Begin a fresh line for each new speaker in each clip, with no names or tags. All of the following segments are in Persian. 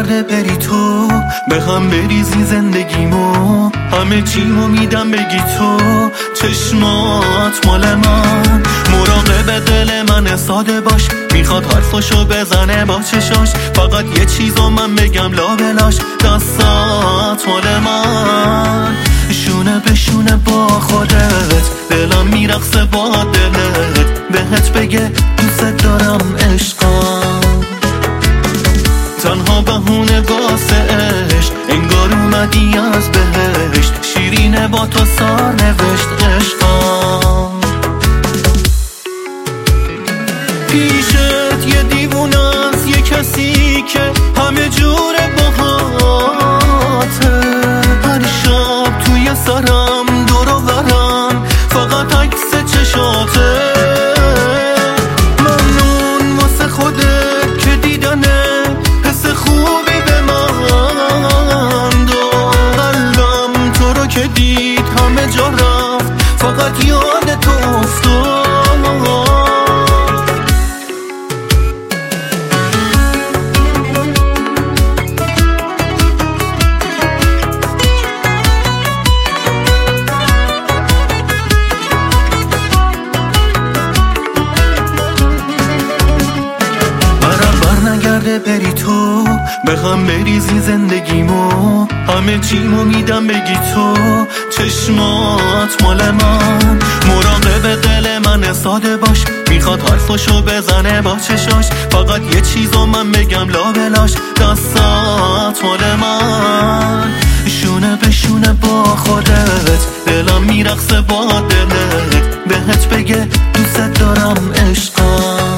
نگرده بری تو، به هم بریزی زندگیمو، همه چیمو میدم بگی تو. چشمات مال من، مراقب دل من ساده باش، میخواد حرفشو بزنه با چشاش، فقط یه چیزو من بگم لا بلاش. دستات مال من، شونه به شونه با خودت، دلم میرقصه با دلت، بهت بگه دوست دارم عشقم. تنها بهونه واسه عشق، انگار اومدی از بهشت، شیرینه با تو سار نوشت عشقم. پیشت یه دیوونه است، یه کسی که همه جور باهاته، هر شب توی سرم دور و برم فقط عکس چشاته. ممنون واسه خودت که دیدنه حس خوبی به من داد، قلبم تو رو که دید همه جا رفت، فقط یاد تو افتاد. نگرده بری تو، به هم بریزی زندگیمو، همه چیمو میدم بگی تو. چشمات مال من، مراقب دل من ساده باش، میخواد حرفشو بزنه با چشاش، فقط یه چیزو من بگم لا بلاش. دستات مال من، شونه به شونه با خودت، دلم میرقصه با دلت، بهت بگه دوست دارم عشقم.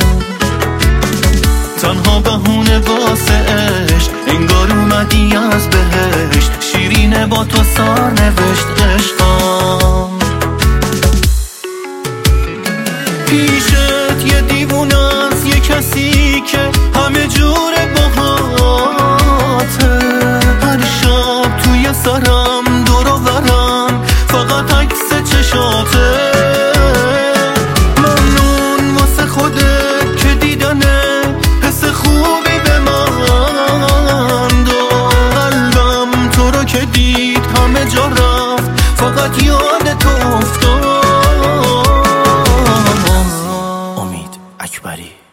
تنها بهونه واسه عشق، انگار اومدی از بهشت، شیرینه با تو سار نوشت عشقم. پیشت یه دیوونه است، یه کسی که همه جور باهاته، هر شب توی سرم دور و برم فقط عکس چشاته. ممنون واسه خودت که دیدنه حس خوبی به من داد، قلبم تو رو که دید همه جا رفت، فقط یاد تو افتاد. امید اکبری.